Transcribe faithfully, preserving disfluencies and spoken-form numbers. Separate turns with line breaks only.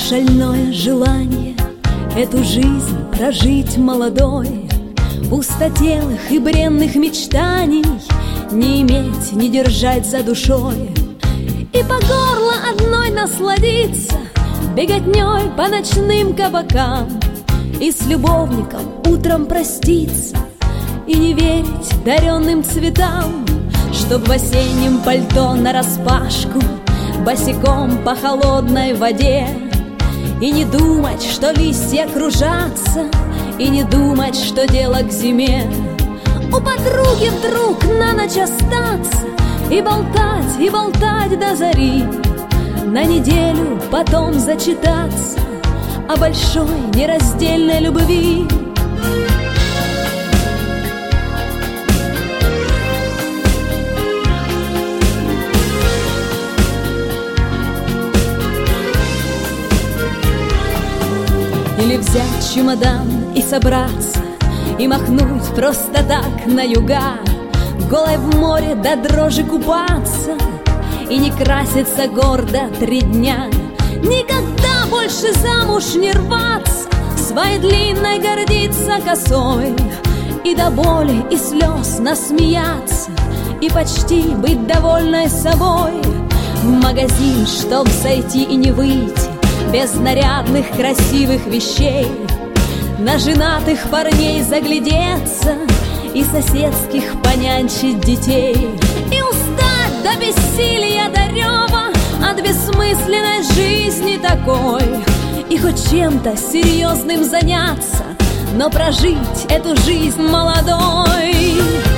шальное желание эту жизнь прожить молодой, пустотелых и бренных мечтаний не иметь, не держать за душой, и по горло одной насладиться беготней по ночным кабакам, и с любовником утром проститься, и не верить даренным цветам, чтоб в осеннем пальто нараспашку босиком по холодной воде, и не думать, что листья кружатся, и не думать, что дело к зиме. У подруги вдруг на ночь остаться и болтать, и болтать до зари, на неделю потом зачитаться о большой нераздельной любви. Или взять чемодан и собраться, и махнуть просто так на юга, голой в море до дрожи купаться, и не краситься гордо три дня, никогда больше замуж не рваться, своей длинной гордиться косой, и до боли и слез насмеяться, и почти быть довольной собой. В магазин, чтоб зайти и не выйти без нарядных красивых вещей, на женатых парней заглядеться и соседских понянчить детей, и устать до бессилия, до рева от бессмысленной жизни такой, и хоть чем-то серьезным заняться, но прожить эту жизнь молодой.